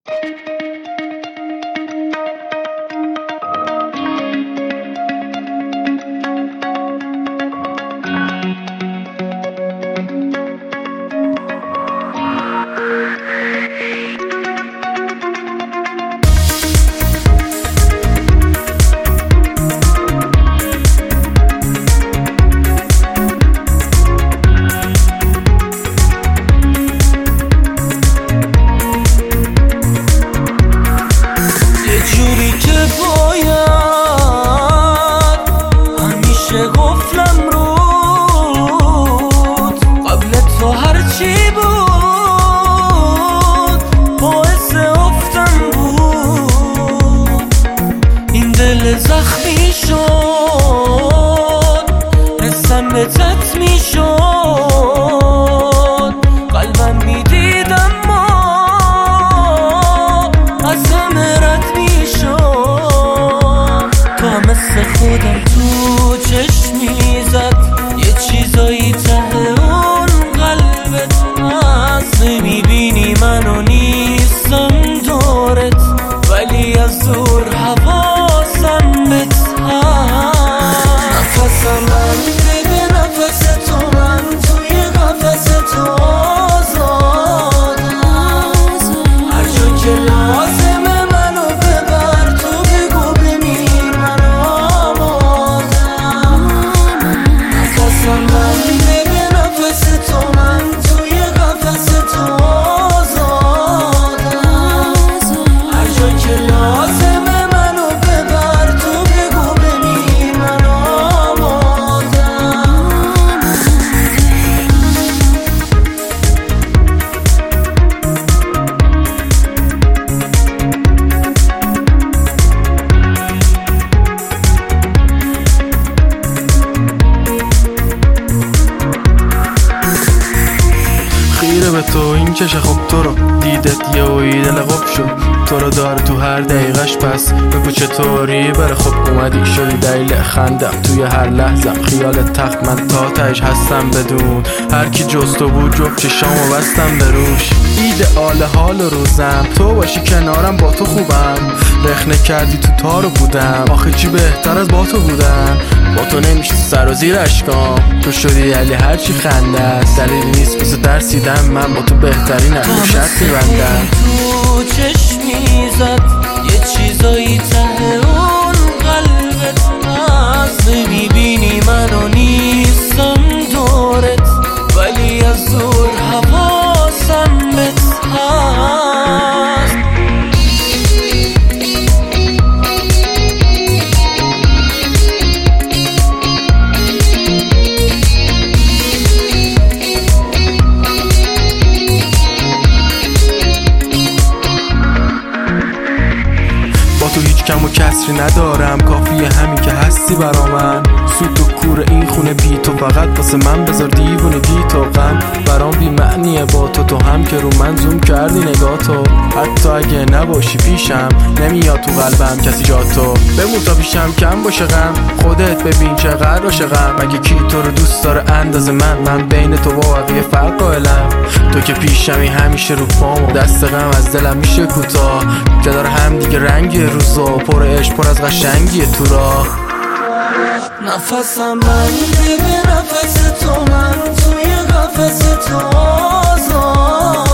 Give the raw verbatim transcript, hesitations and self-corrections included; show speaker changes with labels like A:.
A: زخمی شد حسم به تت می شد قلبم می دید اما از همه رد می شد تو هم مثل خودم تو چشمی زد یه چیزایی ته اون قلبت هست نمی بینی منو نیستم دورت ولی از دور حواسم بهت هست نفسم بنده به نفس تو من توی قفس تو آزادم هر جا که لازمه منو ببر تو بگو بمیر من آمادم نفسم بنده به نفس تو من توی قفس تو آزادم هر جا که لازمه
B: خیره به تو این چشه خب تو رو دیدت یه اوی دل غب شد تو رو داره تو هر دقیقش پس بگو چطوری بره خب اومدی شدی دلیل خندم توی هر لحظم خیال تخت من تا تهش هستم بدون هر کی جز تو بود جفت چشامو بستم به روش ایدئال حال روزم تو باشی کنارم با تو خوبم رخنه کردی تو تارو بودم آخه چی بهتر از با تو بودن با تو نمیشه سر و زیر اشکام تو شدی علی هرچی خنده است دلیلی نیست بسه ترسیدم من با تو بهترینم تو شرط میبندم
A: تو چشمی زد یه چیزایی ته اون قلبت هست نمیبینی منو نیستم دورت ولی از دور حواسم بهت هست
B: تو هیچ کم و کسری ندارم کافیه همین که هستی برا من سوت و کور این خونه بی تو فقط واسه من بذار دیوونگی تو غم برام بی معنیه با تو تو هم که رو من زوم کردی نگاه تو حتی اگه نباشی پیشم نمیاد تو قلبم کسی جا تو بمون تا پیشم کم باشه غم خودت ببین چقدر عاشقم مگه کی تو رو دوست داره اندازه من من بین تو و بقیه فرق قائلم تو که پیشمی همیشه رو پام دست غم از دلم میشه کوتاه که داره هم دیگه رنگی روزا پر عشق پر از قشنگی تو راه
A: نفسم بنده به نفس تو من توی قفس تو آزاد